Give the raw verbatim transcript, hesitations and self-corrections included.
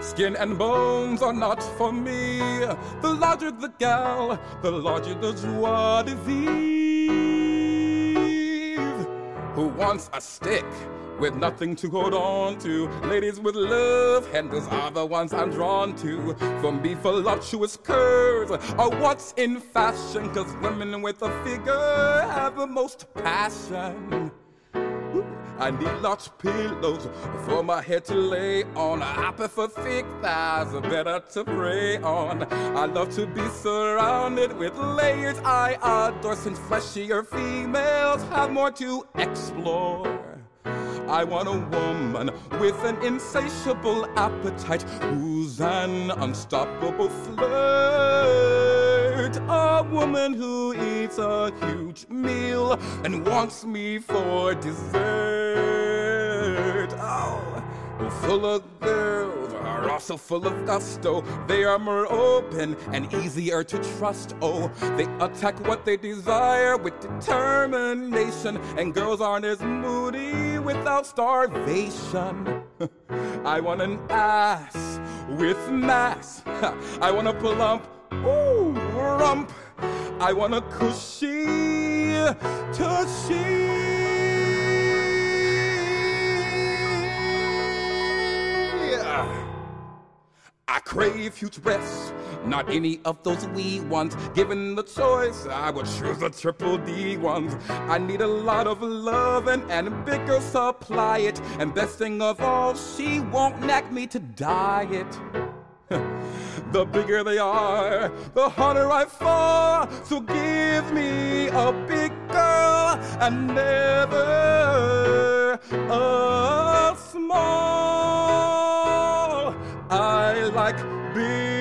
Skin and bones are not for me. The larger the gal, the larger the joie de vivre. Who wants a stick with nothing to hold on to? Ladies with love handles are the ones I'm drawn to. For me, voluptuous curves are what's in fashion, 'cause women with a figure have the most passion. I need large pillows for my head to lay on. I prefer thick thighs, better to pray on. I love to be surrounded with layers I adore, since fleshier females have more to explore. I want a woman with an insatiable appetite, who's an unstoppable flirt. A woman who eats a huge meal and wants me for dessert. Oh, full of girls are also full of gusto. They are more open and easier to trust. Oh, they attack what they desire with determination, and girls aren't as moody without starvation. I want an ass with mass. I want a plump, ooh, rump. I want a cushy tushy. I crave huge breasts, not any of those wee ones. Given the choice, I would choose the triple D ones. I need a lot of loving and bigger supply it. And best thing of all, she won't nag me to diet. The bigger they are, the harder I fall. So give me a big girl and never a small. I like big.